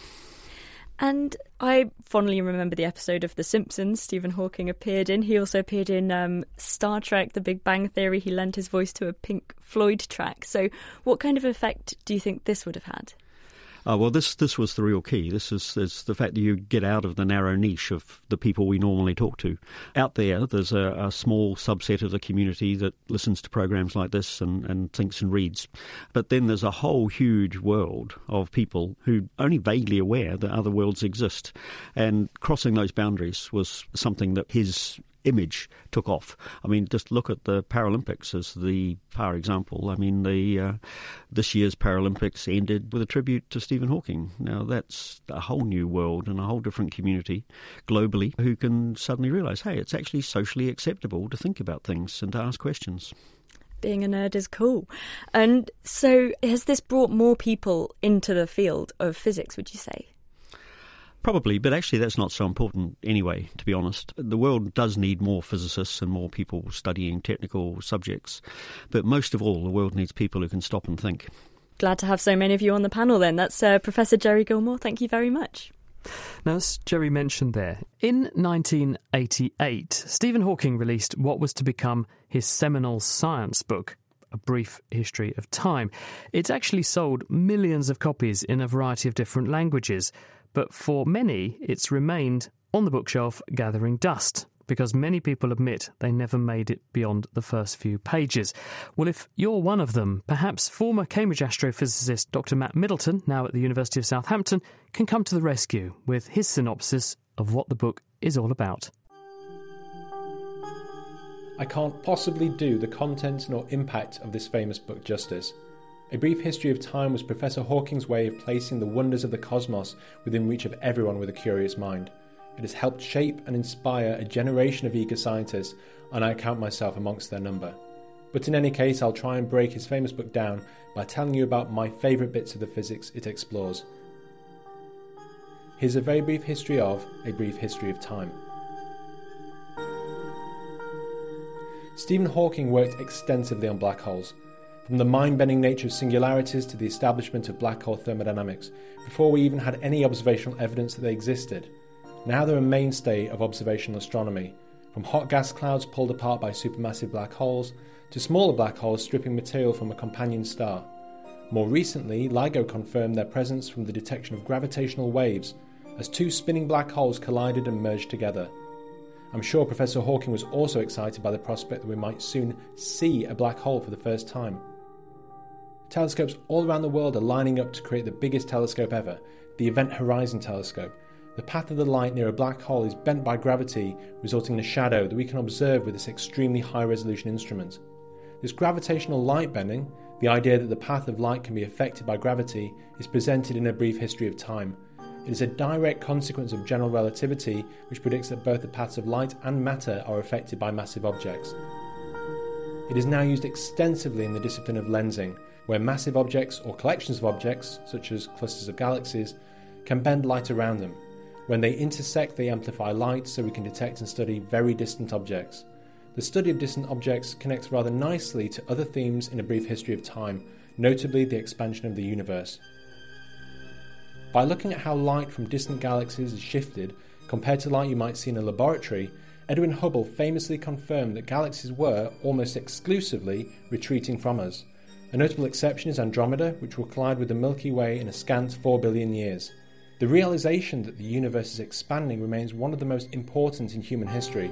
And I fondly remember the episode of The Simpsons Stephen Hawking appeared in. He also appeared in Star Trek, The Big Bang Theory. He lent his voice to a Pink Floyd track. So what kind of effect do you think this would have had?
Well, this was the real key. This is the fact that you get out of the narrow niche of the people we normally talk to. Out there's a small subset of the community that listens to programs like this and thinks and reads. But then there's a whole huge world of people who are only vaguely aware that other worlds exist. And crossing those boundaries was something that his image took off. I mean, just look at the Paralympics as the par example. I mean, this year's Paralympics ended with a tribute to Stephen Hawking. Now, that's a whole new world and a whole different community globally who can suddenly realise, hey, it's actually socially acceptable to think about things and to ask questions.
Being a nerd is cool. And so has this brought more people into the field of physics, would you say?
Probably, but actually that's not so important anyway, to be honest. The world does need more physicists and more people studying technical subjects. But most of all, the world needs people who can stop and think.
Glad to have so many of you on the panel then. That's Professor Jerry Gilmore. Thank you very much.
Now, as Jerry mentioned there, in 1988, Stephen Hawking released what was to become his seminal science book, A Brief History of Time. It's actually sold millions of copies in a variety of different languages. But for many, it's remained on the bookshelf gathering dust, because many people admit they never made it beyond the first few pages. Well, if you're one of them, perhaps former Cambridge astrophysicist Dr. Matt Middleton, now at the University of Southampton, can come to the rescue with his synopsis of what the book is all about.
I can't possibly do the content nor impact of this famous book justice. A Brief History of Time was Professor Hawking's way of placing the wonders of the cosmos within reach of everyone with a curious mind. It has helped shape and inspire a generation of eager scientists, and I count myself amongst their number. But in any case, I'll try and break his famous book down by telling you about my favourite bits of the physics it explores. Here's a very brief history of A Brief History of Time. Stephen Hawking worked extensively on black holes, from the mind-bending nature of singularities to the establishment of black hole thermodynamics, before we even had any observational evidence that they existed. Now they're a mainstay of observational astronomy, from hot gas clouds pulled apart by supermassive black holes, to smaller black holes stripping material from a companion star. More recently, LIGO confirmed their presence from the detection of gravitational waves, as two spinning black holes collided and merged together. I'm sure Professor Hawking was also excited by the prospect that we might soon see a black hole for the first time. Telescopes all around the world are lining up to create the biggest telescope ever, the Event Horizon Telescope. The path of the light near a black hole is bent by gravity, resulting in a shadow that we can observe with this extremely high-resolution instrument. This gravitational light bending, the idea that the path of light can be affected by gravity, is presented in A Brief History of Time. It is a direct consequence of general relativity, which predicts that both the paths of light and matter are affected by massive objects. It is now used extensively in the discipline of lensing, where massive objects or collections of objects, such as clusters of galaxies, can bend light around them. When they intersect, they amplify light so we can detect and study very distant objects. The study of distant objects connects rather nicely to other themes in A Brief History of Time, notably the expansion of the universe. By looking at how light from distant galaxies is shifted compared to light you might see in a laboratory, Edwin Hubble famously confirmed that galaxies were, almost exclusively, retreating from us. A notable exception is Andromeda, which will collide with the Milky Way in a scant 4 billion years. The realization that the universe is expanding remains one of the most important in human history.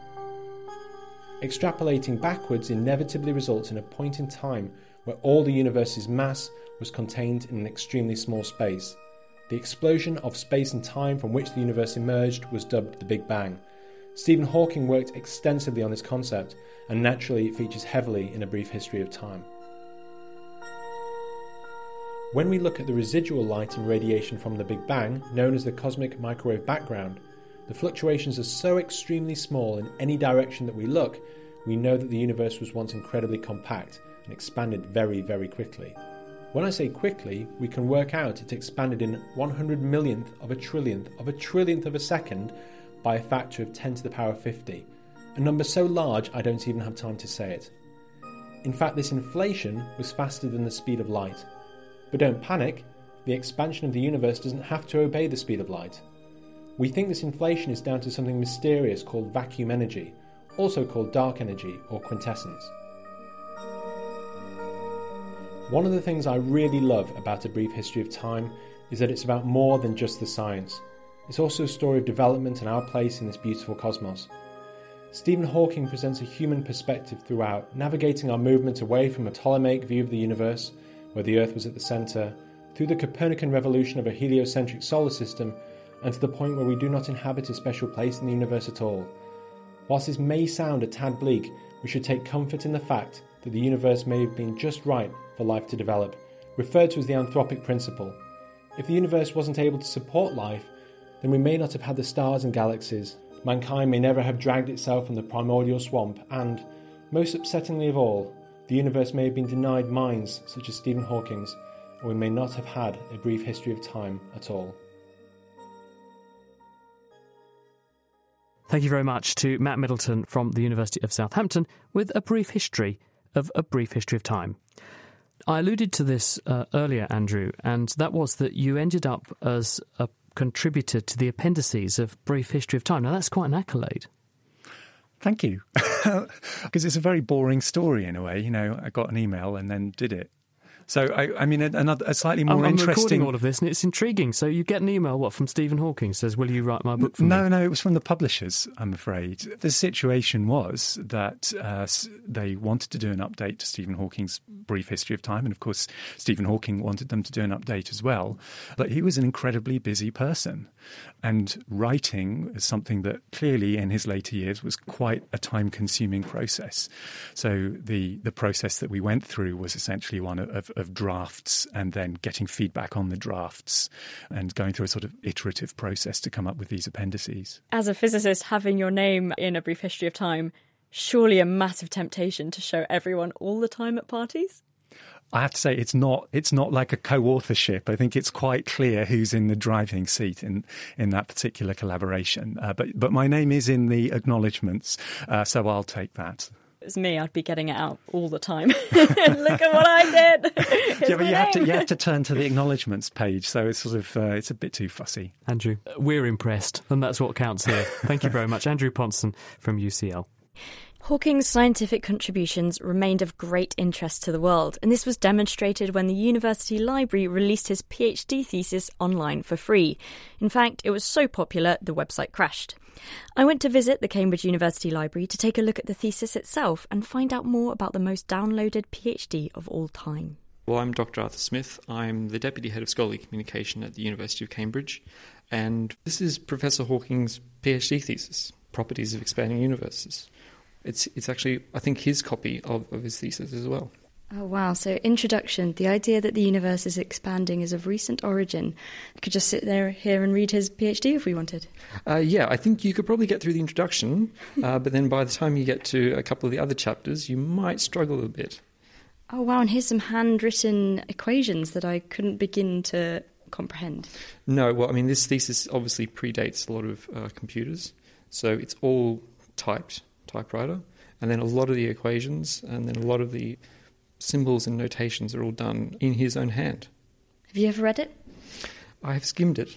Extrapolating backwards inevitably results in a point in time where all the universe's mass was contained in an extremely small space. The explosion of space and time from which the universe emerged was dubbed the Big Bang. Stephen Hawking worked extensively on this concept, and naturally it features heavily in A Brief History of Time. When we look at the residual light and radiation from the Big Bang, known as the cosmic microwave background, the fluctuations are so extremely small in any direction that we look, we know that the universe was once incredibly compact and expanded very, very quickly. When I say quickly, we can work out it expanded in 100 millionth of a trillionth of a second by a factor of 10 to the power 50, a number so large I don't even have time to say it. In fact, this inflation was faster than the speed of light. But don't panic, the expansion of the universe doesn't have to obey the speed of light. We think this inflation is down to something mysterious called vacuum energy, also called dark energy or quintessence. One of the things I really love about A Brief History of Time is that it's about more than just the science. It's also a story of development and our place in this beautiful cosmos. Stephen Hawking presents a human perspective throughout, navigating our movement away from a Ptolemaic view of the universe, where the Earth was at the centre, through the Copernican revolution of a heliocentric solar system, and to the point where we do not inhabit a special place in the universe at all. Whilst this may sound a tad bleak, we should take comfort in the fact that the universe may have been just right for life to develop, referred to as the anthropic principle. If the universe wasn't able to support life, then we may not have had the stars and galaxies. Mankind may never have dragged itself from the primordial swamp, and, most upsettingly of all, the universe may have been denied minds such as Stephen Hawking's, and we may not have had a brief history of time at all.
Thank you very much to Matt Middleton from the University of Southampton with a brief history of time. I alluded to this earlier, Andrew, and that was that you ended up as a contributor to the appendices of Brief History of Time. Now, that's quite an accolade.
Thank you. Because it's a very boring story in a way. You know, I got an email and then did it. So, I mean, a slightly more interesting...
I'm recording all of this and it's intriguing. So you get an email, from Stephen Hawking, says, will you write my book for me?
No, it was from the publishers, I'm afraid. The situation was that they wanted to do an update to Stephen Hawking's Brief History of Time, and of course Stephen Hawking wanted them to do an update as well. But he was an incredibly busy person, and writing is something that clearly in his later years was quite a time-consuming process. So the process that we went through was essentially one of drafts and then getting feedback on the drafts and going through a sort of iterative process to come up with these appendices.
As a physicist, having your name in A Brief History of Time, surely a massive temptation to show everyone all the time at parties?
I have to say it's not like a co-authorship. I think it's quite clear who's in the driving seat in that particular collaboration. But my name is in the acknowledgements, so I'll take that.
If it was me, I'd be getting it out all the time. Look at what I did.
Yeah, but you have to turn to the acknowledgements page, so it's sort of it's a bit too fussy.
Andrew, we're impressed, and that's what counts here. Thank you very much, Andrew Pontzen from UCL.
Hawking's scientific contributions remained of great interest to the world, and this was demonstrated when the University Library released his PhD thesis online for free. In fact, it was so popular, the website crashed. I went to visit the Cambridge University Library to take a look at the thesis itself and find out more about the most downloaded PhD of all time.
Well, I'm Dr. Arthur Smith. I'm the Deputy Head of Scholarly Communication at the University of Cambridge, and this is Professor Hawking's PhD thesis, Properties of Expanding Universes. It's actually, I think, his copy of his thesis as well.
Oh, wow. So, introduction, the idea that the universe is expanding is of recent origin. We could just sit here and read his PhD if we wanted.
Yeah, I think you could probably get through the introduction, but then by the time you get to a couple of the other chapters, you might struggle a bit.
Oh, wow. And here's some handwritten equations that I couldn't begin to comprehend.
No, well, I mean, this thesis obviously predates a lot of computers, so it's all typewriter, and then a lot of the equations and then a lot of the symbols and notations are all done in his own hand.
Have you ever read it?
I have skimmed it.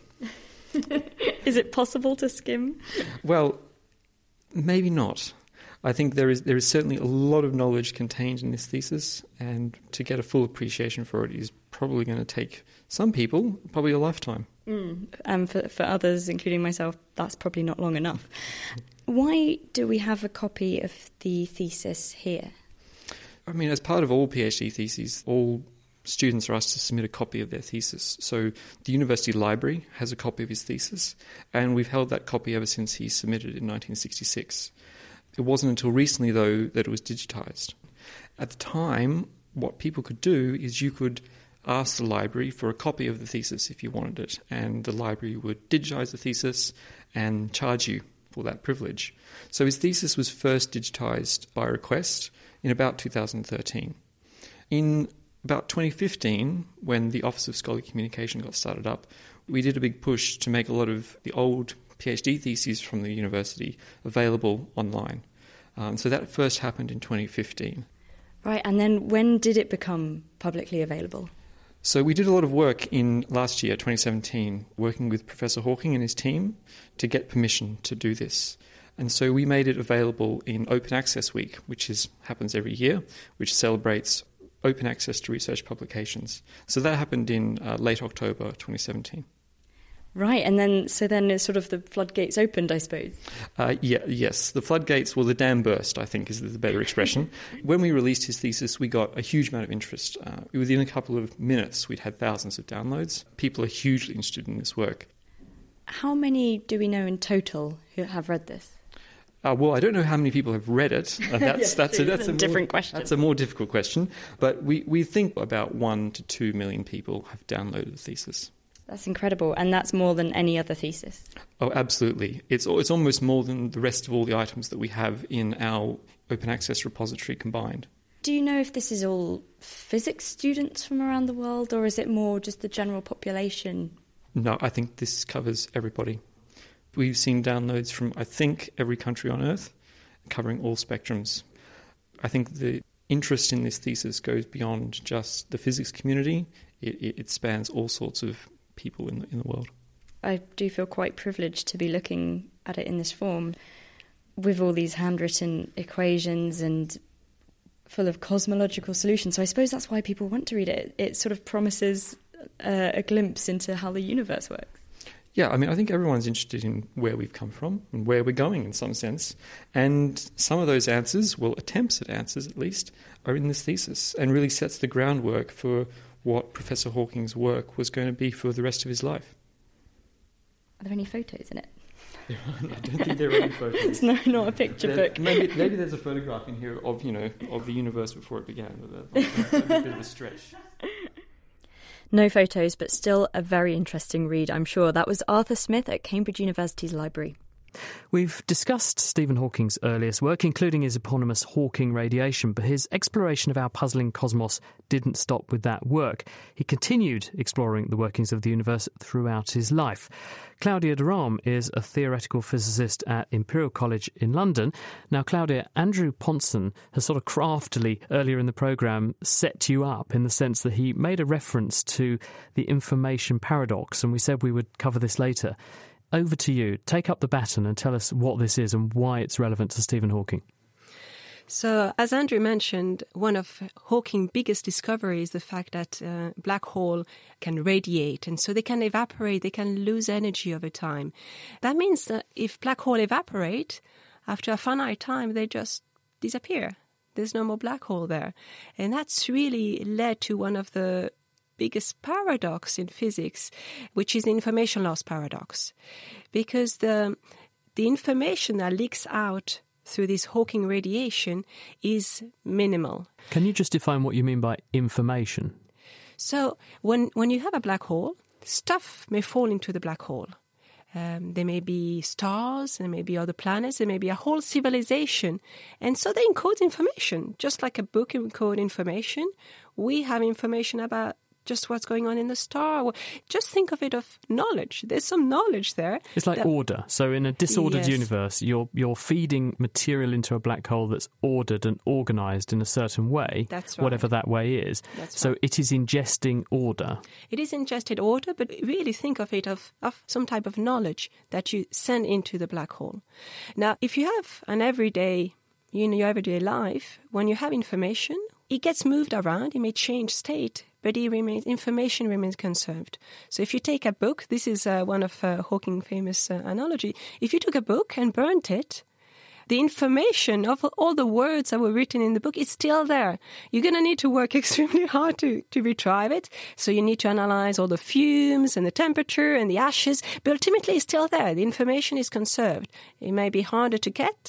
Is it possible to skim?
Well, maybe not. I think there is certainly a lot of knowledge contained in this thesis, and to get a full appreciation for it is probably going to take some people probably a lifetime.
And for others, including myself, that's probably not long enough. Why do we have a copy of the thesis here?
I mean, as part of all PhD theses, all students are asked to submit a copy of their thesis. So the University Library has a copy of his thesis, and we've held that copy ever since he submitted it in 1966. It wasn't until recently, though, that it was digitised. At the time, what people could do is you could ask the library for a copy of the thesis if you wanted it, and the library would digitise the thesis and charge you for that privilege. So his thesis was first digitised by request in about 2013. In about 2015, when the Office of Scholarly Communication got started up, we did a big push to make a lot of the old PhD theses from the university available online. So that first happened in 2015.
Right, and then when did it become publicly available?
So we did a lot of work in last year, 2017, working with Professor Hawking and his team to get permission to do this. And so we made it available in Open Access Week, which happens every year, which celebrates open access to research publications. So that happened in late October 2017.
Right, and then sort of the floodgates opened, I suppose.
Yes, the floodgates, the dam burst, I think is the better expression. When we released his thesis, we got a huge amount of interest. Within a couple of minutes, we'd had thousands of downloads. People are hugely interested in this work.
How many do we know in total who have read this?
I don't know how many people have read it. That's a
different question.
That's a more difficult question. But we think about 1 to 2 million people have downloaded the thesis.
That's incredible, and that's more than any other thesis.
Oh, absolutely. It's almost more than the rest of all the items that we have in our open access repository combined.
Do you know if this is all physics students from around the world, or is it more just the general population?
No, I think this covers everybody. We've seen downloads from, I think, every country on Earth, covering all spectrums. I think the interest in this thesis goes beyond just the physics community. It spans all sorts of people in the world.
I do feel quite privileged to be looking at it in this form, with all these handwritten equations and full of cosmological solutions. So I suppose that's why people want to read it. It sort of promises a glimpse into how the universe works.
Yeah, I mean, I think everyone's interested in where we've come from and where we're going in some sense. And some of those answers, attempts at answers at least, are in this thesis and really sets the groundwork for what Professor Hawking's work was going to be for the rest of his life.
Are there any photos in it?
I don't think there are any photos.
It's not a picture book.
Maybe there's a photograph in here of the universe before it began, but that's a bit of a stretch.
No photos, but still a very interesting read, I'm sure. That was Arthur Smith at Cambridge University's library.
We've discussed Stephen Hawking's earliest work, including his eponymous Hawking radiation, but his exploration of our puzzling cosmos didn't stop with that work. He continued exploring the workings of the universe throughout his life. Claudia de Rham is a theoretical physicist at Imperial College in London. Now, Claudia, Andrew Pontzen has sort of craftily, earlier in the programme, set you up in the sense that he made a reference to the information paradox, and we said we would cover this later. Over to you. Take up the baton and tell us what this is and why it's relevant to Stephen Hawking.
So, as Andrew mentioned, one of Hawking's biggest discoveries is the fact that black hole can radiate, and so they can evaporate, they can lose energy over time. That means that if black hole evaporate, after a finite time, they just disappear. There's no more black hole there. And that's really led to one of the biggest paradox in physics, which is the information loss paradox. Because the information that leaks out through this Hawking radiation is minimal.
Can you just define what you mean by information?
So when you have a black hole, stuff may fall into the black hole. There may be stars, there may be other planets, there may be a whole civilization. And so they encode information. Just like a book encodes information, we have information about just what's going on in the star. Just think of it of knowledge. There's some knowledge there.
It's like order. So in a disordered universe, you're feeding material into a black hole that's ordered and organised in a certain way,
that's right.
Whatever that way is.
That's
so
right.
It is ingesting order.
It is ingested order, but really think of it of some type of knowledge that you send into the black hole. Now, if you have an everyday, your everyday life, when you have information, it gets moved around, it may change state, but information remains conserved. So if you take a book, this is one of Hawking's famous analogy. If you took a book and burnt it, the information of all the words that were written in the book is still there. You're going to need to work extremely hard to retrieve it. So you need to analyze all the fumes and the temperature and the ashes, but ultimately it's still there. The information is conserved. It may be harder to get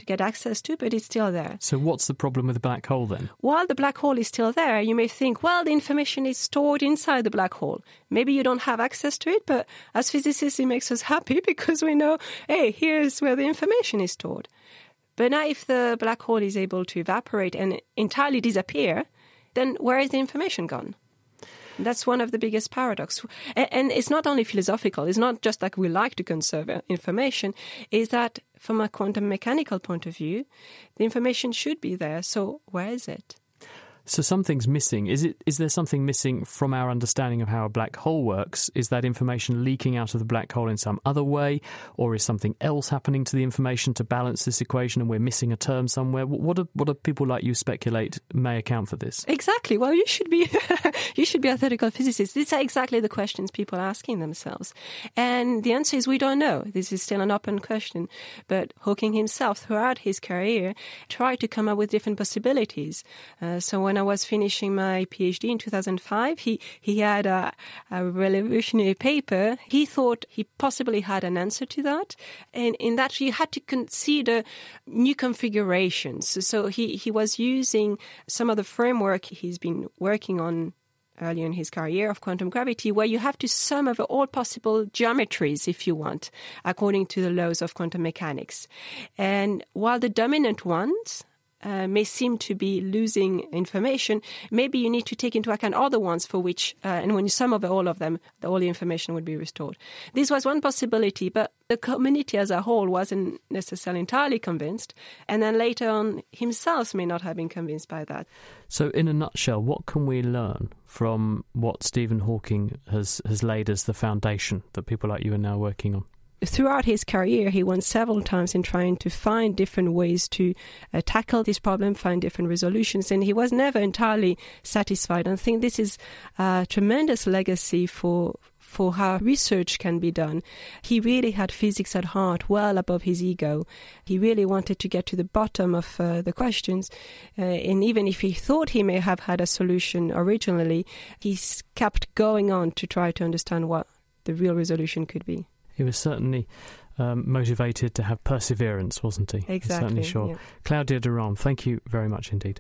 to get access to, but it's still there.
So what's the problem with the black hole then?
While the black hole is still there, you may think, well, the information is stored inside the black hole. Maybe you don't have access to it, but as physicists, it makes us happy because we know, hey, here's where the information is stored. But now if the black hole is able to evaporate and entirely disappear, then where is the information gone? That's one of the biggest paradoxes. And it's not only philosophical. It's not just like we like to conserve information. Is that from a quantum mechanical point of view, the information should be there. So where is it?
So something's missing. Is there something missing from our understanding of how a black hole works? Is that information leaking out of the black hole in some other way? Or is something else happening to the information to balance this equation and we're missing a term somewhere? What do people like you speculate may account for this?
Exactly. Well, you should be a theoretical physicist. These are exactly the questions people are asking themselves. And the answer is we don't know. This is still an open question. But Hawking himself, throughout his career, tried to come up with different possibilities. So when I was finishing my PhD in 2005, he had a revolutionary paper. He thought he possibly had an answer to that. And in that, you had to consider new configurations. So he was using some of the framework he's been working on earlier in his career of quantum gravity, where you have to sum over all possible geometries, if you want, according to the laws of quantum mechanics. And while the dominant ones may seem to be losing information, maybe you need to take into account other ones for which, and when you sum over all of them, all the information would be restored. This was one possibility, but the community as a whole wasn't necessarily entirely convinced, and then later on himself may not have been convinced by that.
So in a nutshell, what can we learn from what Stephen Hawking has laid as the foundation that people like you are now working on?
Throughout his career, he went several times in trying to find different ways to tackle this problem, find different resolutions, and he was never entirely satisfied. I think this is a tremendous legacy for how research can be done. He really had physics at heart, well above his ego. He really wanted to get to the bottom of the questions. And even if he thought he may have had a solution originally, he kept going on to try to understand what the real resolution could be.
He was certainly motivated to have perseverance, wasn't he?
Exactly.
Certainly sure.
Yeah.
Claudia Durand, thank you very much indeed.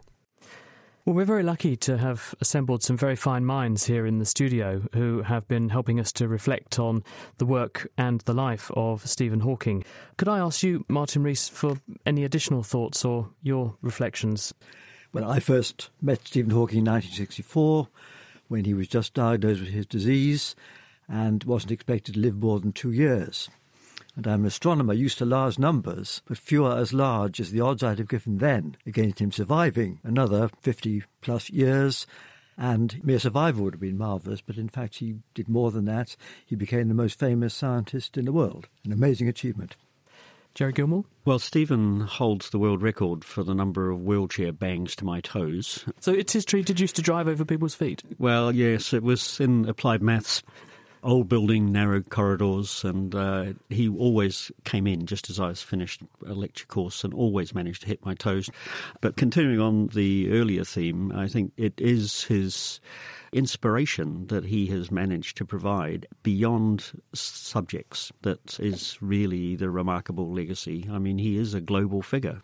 Well, we're very lucky to have assembled some very fine minds here in the studio who have been helping us to reflect on the work and the life of Stephen Hawking. Could I ask you, Martin Rees, for any additional thoughts or your reflections?
Well, I first met Stephen Hawking in 1964 when he was just diagnosed with his disease and wasn't expected to live more than 2 years. And I'm an astronomer used to large numbers, but fewer as large as the odds I'd have given then against him surviving another 50-plus years. And mere survival would have been marvellous, but in fact he did more than that. He became the most famous scientist in the world. An amazing achievement.
Jerry Gilmore?
Well, Stephen holds the world record for the number of wheelchair bangs to my toes.
So it's his treated used to drive over people's feet?
Well, yes, it was in applied maths. Old building, narrow corridors, and he always came in just as I was finished a lecture course and always managed to hit my toes. But continuing on the earlier theme, I think it is his inspiration that he has managed to provide beyond subjects that is really the remarkable legacy. I mean, he is a global figure.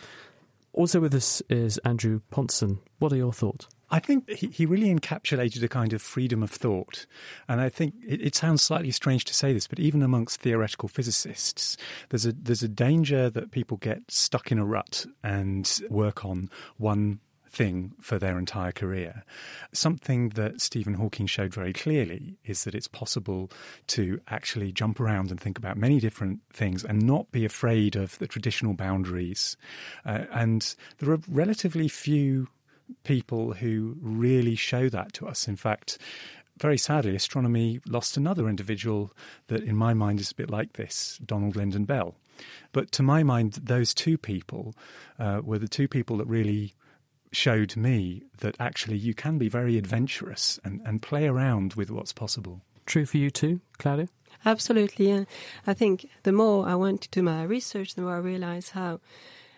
Also with us is Andrew Pontzen. What are your thoughts?
I think he really encapsulated a kind of freedom of thought. And I think it sounds slightly strange to say this, but even amongst theoretical physicists, there's a danger that people get stuck in a rut and work on one thing for their entire career. Something that Stephen Hawking showed very clearly is that it's possible to actually jump around and think about many different things and not be afraid of the traditional boundaries. And there are relatively few people who really show that to us. In fact, very sadly, astronomy lost another individual that in my mind is a bit like this, Donald Lyndon Bell. But to my mind, those two people were the two people that really showed me that actually you can be very adventurous and play around with what's possible.
True for you too, Claudia?
Absolutely, yeah. I think the more I went to my research, the more I realised how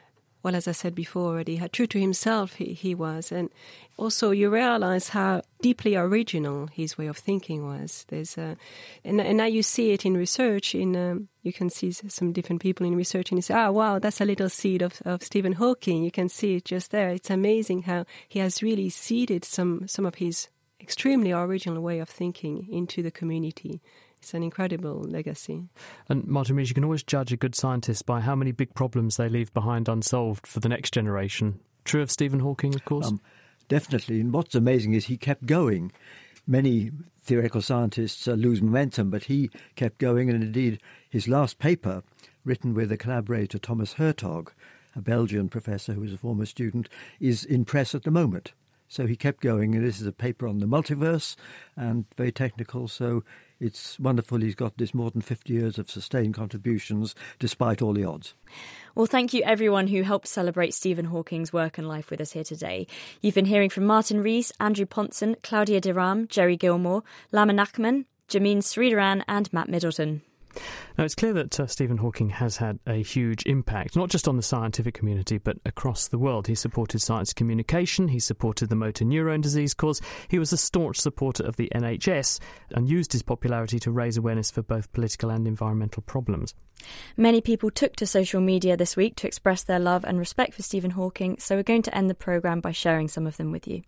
well, as I said before already, how true to himself he was. And also you realize how deeply original his way of thinking was. And now you see it in research. You can see some different people in research and you say, oh, wow, that's a little seed of Stephen Hawking. You can see it just there. It's amazing how he has really seeded some of his extremely original way of thinking into the community. It's an incredible legacy.
And Martin Rees, you can always judge a good scientist by how many big problems they leave behind unsolved for the next generation. True of Stephen Hawking, of course?
Definitely. And what's amazing is he kept going. Many theoretical scientists lose momentum, but he kept going. And indeed, his last paper, written with a collaborator, Thomas Hertog, a Belgian professor who was a former student, is in press at the moment. So he kept going, and this is a paper on the multiverse and very technical, so it's wonderful he's got this more than 50 years of sustained contributions despite all the odds.
Well, thank you everyone who helped celebrate Stephen Hawking's work and life with us here today. You've been hearing from Martin Rees, Andrew Pontzen, Claudia Diram, Jerry Gilmore, Lama Nachman, Jameen Sridharan and Matt Middleton.
Now, it's clear that Stephen Hawking has had a huge impact, not just on the scientific community, but across the world. He supported science communication, he supported the motor neurone disease cause, he was a staunch supporter of the NHS and used his popularity to raise awareness for both political and environmental problems.
Many people took to social media this week to express their love and respect for Stephen Hawking, so we're going to end the programme by sharing some of them with you.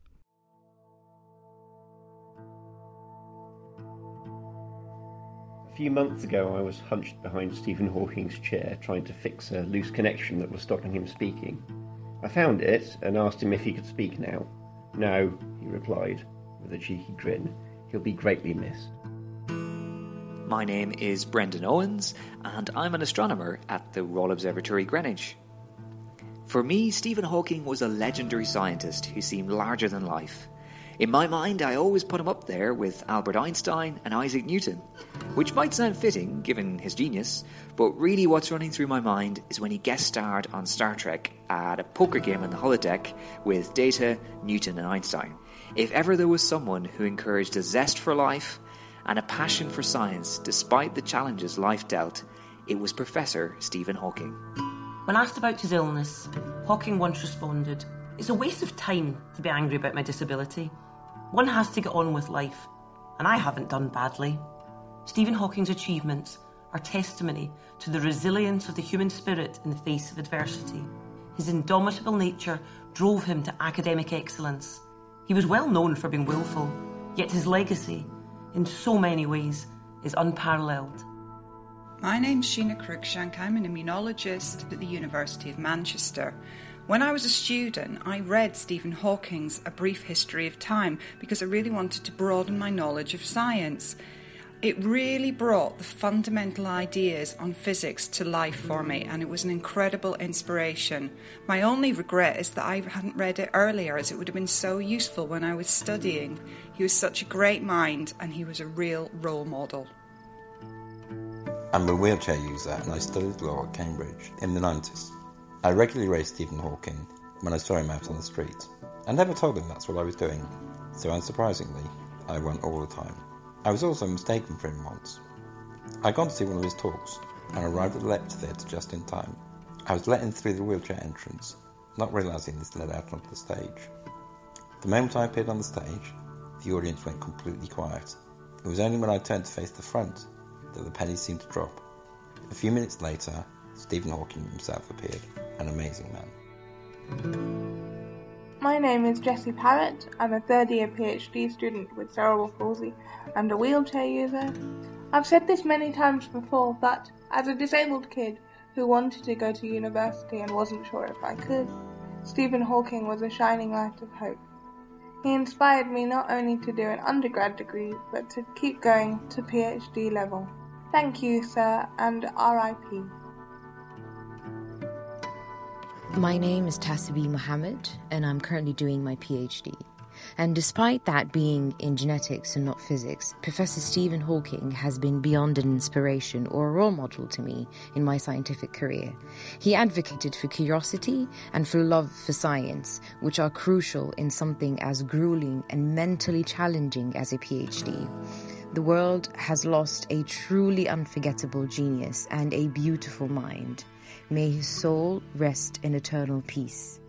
A few months ago, I was hunched behind Stephen Hawking's chair trying to fix a loose connection that was stopping him speaking. I found it and asked him if he could speak now. No, he replied, with a cheeky grin. He'll be greatly missed.
My name is Brendan Owens, and I'm an astronomer at the Royal Observatory Greenwich. For me, Stephen Hawking was a legendary scientist who seemed larger than life. In my mind, I always put him up there with Albert Einstein and Isaac Newton, which might sound fitting given his genius, but really what's running through my mind is when he guest starred on Star Trek at a poker game in the holodeck with Data, Newton and Einstein. If ever there was someone who encouraged a zest for life and a passion for science despite the challenges life dealt, it was Professor Stephen Hawking.
When asked about his illness, Hawking once responded, "It's a waste of time to be angry about my disability. One has to get on with life, and I haven't done badly." Stephen Hawking's achievements are testimony to the resilience of the human spirit in the face of adversity. His indomitable nature drove him to academic excellence. He was well known for being willful, yet his legacy, in so many ways, is unparalleled.
My name's Sheena Cruikshank. I'm an immunologist at the University of Manchester. When I was a student, I read Stephen Hawking's A Brief History of Time because I really wanted to broaden my knowledge of science. It really brought the fundamental ideas on physics to life for me, and it was an incredible inspiration. My only regret is that I hadn't read it earlier, as it would have been so useful when I was studying. He was such a great mind, and he was a real role model.
I'm a wheelchair user, and I studied law at Cambridge in the 90s. I regularly raised Stephen Hawking when I saw him out on the street. I never told him that's what I was doing, so unsurprisingly, I went all the time. I was also mistaken for him once. I'd gone to see one of his talks and arrived at the lecture theatre just in time. I was let in through the wheelchair entrance, not realising this led out onto the stage. The moment I appeared on the stage, the audience went completely quiet. It was only when I turned to face the front that the pennies seemed to drop. A few minutes later, Stephen Hawking himself appeared, an amazing man.
My name is Jessie Parrott. I'm a third-year PhD student with cerebral palsy and a wheelchair user. I've said this many times before, but as a disabled kid who wanted to go to university and wasn't sure if I could, Stephen Hawking was a shining light of hope. He inspired me not only to do an undergrad degree, but to keep going to PhD level. Thank you, sir, and RIP.
My name is Tassibi Mohammed, and I'm currently doing my PhD. And despite that being in genetics and not physics, Professor Stephen Hawking has been beyond an inspiration or a role model to me in my scientific career. He advocated for curiosity and for love for science, which are crucial in something as grueling and mentally challenging as a PhD. The world has lost a truly unforgettable genius and a beautiful mind. May his soul rest in eternal peace.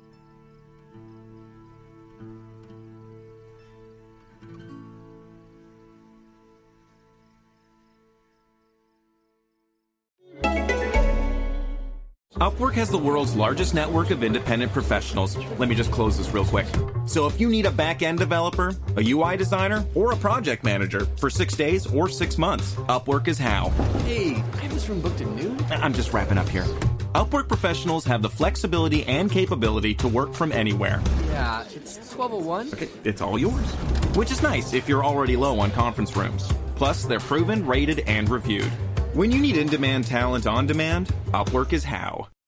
Upwork has the world's largest network of independent professionals. Let me just close this real quick. So if you need a back-end developer, a UI designer, or a project manager for 6 days or 6 months, Upwork is how.
Hey, I was from Booked at Noon.
I'm just wrapping up here. Upwork professionals have the flexibility and capability to work from anywhere.
Yeah, it's 12:01.
Okay, it's all yours. Which is nice if you're already low on conference rooms. Plus, they're proven, rated, and reviewed. When you need in-demand talent on demand, Upwork is how.